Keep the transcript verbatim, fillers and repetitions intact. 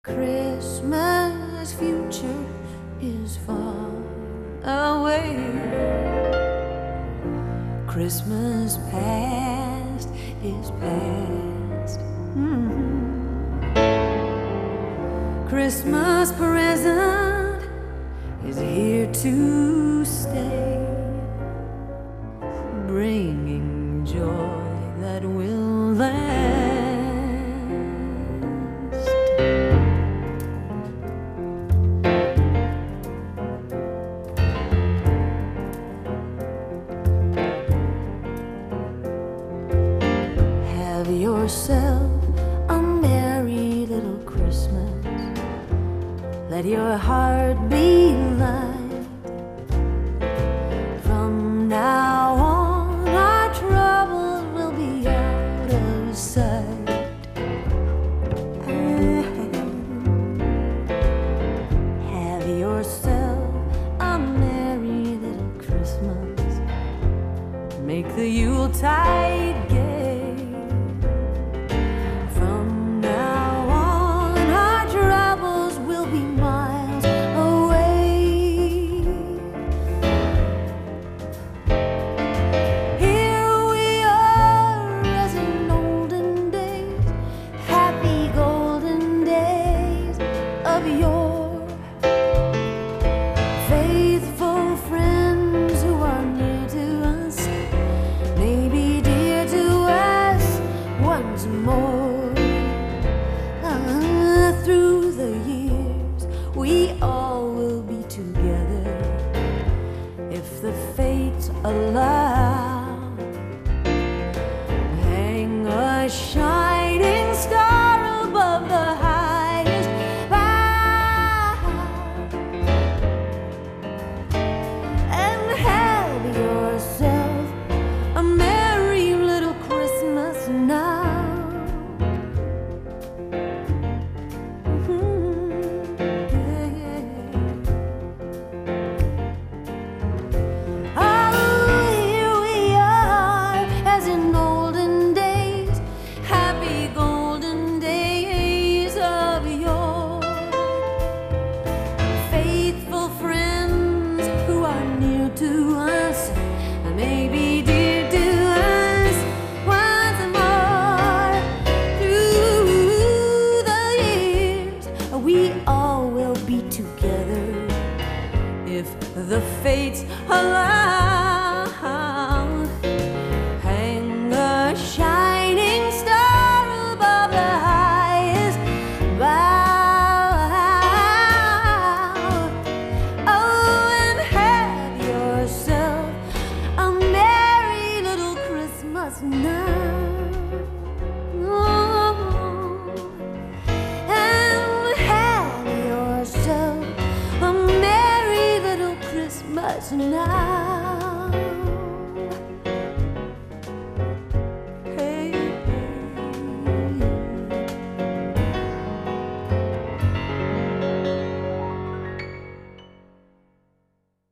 Christmas future is far away. Christmas past is past. Mm-hmm. Christmas present is here to stay, bringing joy that will last. Have yourself a merry little Christmas. Let your heart be light. From now on, our troubles will be out of sight. Have yourself a merry little Christmas. Make the Yuletide gay. Faithful friends who are near to us, maybe dear to us once more. Uh, through the years, we all will be together if the fates allow. Hang a shining star above the highest bough, and have yourself a merry little Christmas now. Mm-hmm. Yeah. Oh, here we are, as in olden days, happy golden days of yore. Faithful friends who are near to us, maybe dear to us once more. Through the years, we all will be together if the fates allow. Hang a shining star above the highest bough. Oh, and have yourself a merry little Christmas now. Oh, and have yourself a merry little Christmas now.